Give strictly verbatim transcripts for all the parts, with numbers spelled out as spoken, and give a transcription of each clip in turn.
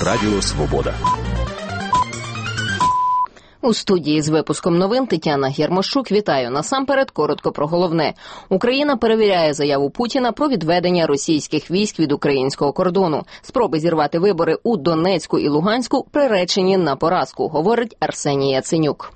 Радіо Свобода. У студії з випуском новин Тетяна Гермощук. Вітаю. Насамперед, коротко про головне. Україна перевіряє заяву Путіна про відведення російських військ від українського кордону. Спроби зірвати вибори у Донецьку і Луганську приречені на поразку, говорить Арсеній Яценюк.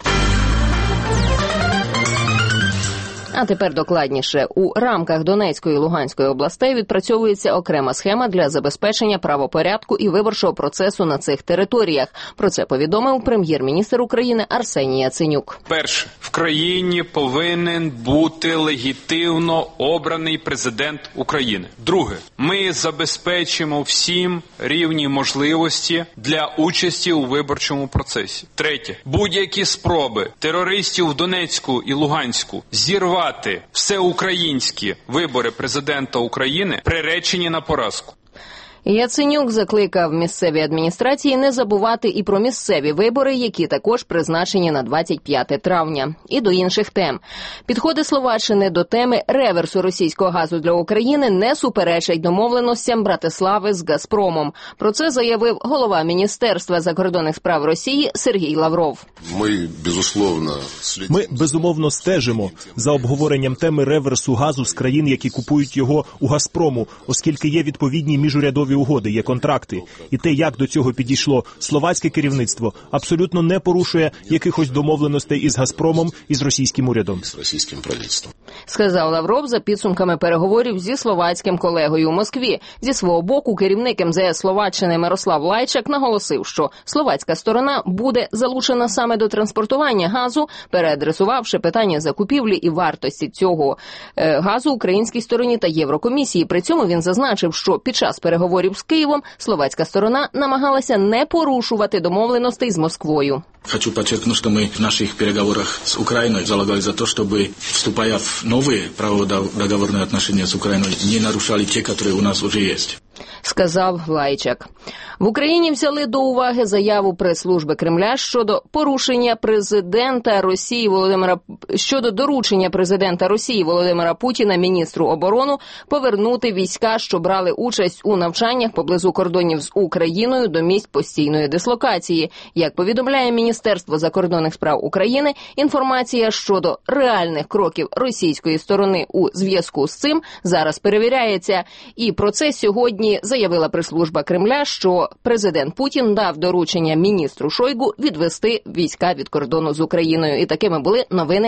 А тепер докладніше. У рамках Донецької і Луганської областей відпрацьовується окрема схема для забезпечення правопорядку і виборчого процесу на цих територіях. Про це повідомив прем'єр-міністр України Арсеній Яценюк. Перше. В країні повинен бути легітимно обраний президент України. Друге. Ми забезпечимо всім рівні можливості для участі у виборчому процесі. Третє. Будь-які спроби терористів в Донецьку і Луганську зірвати всеукраїнські вибори президента України приречені на поразку. Яценюк закликав місцеві адміністрації не забувати і про місцеві вибори, які також призначені на двадцять п'яте травня. І до інших тем. Підходи Словаччини до теми реверсу російського газу для України не суперечать домовленостям Братислави з Газпромом. Про це заявив голова Міністерства закордонних справ Росії Сергій Лавров. Ми, безусловно, Ми, безумовно, стежимо за обговоренням теми реверсу газу з країн, які купують його у Газпрому, оскільки є відповідні міжурядові угоди, є контракти. І те, як до цього підійшло словацьке керівництво, абсолютно не порушує якихось домовленостей із Газпромом і з російським урядом. З російським правительством. Сказав Лавров за підсумками переговорів зі словацьким колегою у Москві. Зі свого боку, керівник ем зе ес Словаччини Мирослав Лайчак наголосив, що словацька сторона буде залучена саме до транспортування газу, переадресувавши питання закупівлі і вартості цього е, газу українській стороні та Єврокомісії. При цьому він зазначив, що під час переговорів з Києвом словацька сторона намагалася не порушувати домовленостей з Москвою. Хочу подчеркнуть, что мы в наших переговорах с Украиной залагали за то, чтобы, вступая в новые правово-договорные отношения с Украиной, не нарушали те, которые у нас уже есть. Сказав Лайчак. В Україні взяли до уваги заяву прес-служби Кремля щодо порушення президента Росії Володимира щодо доручення президента Росії Володимира Путіна міністру оборони повернути війська, що брали участь у навчаннях поблизу кордонів з Україною, до місць постійної дислокації. Як повідомляє Міністерство закордонних справ України, інформація щодо реальних кроків російської сторони у зв'язку з цим зараз перевіряється. І про це сьогодні заявила прес-служба Кремля, що президент Путін дав доручення міністру Шойгу відвести війська від кордону з Україною. І такими були новини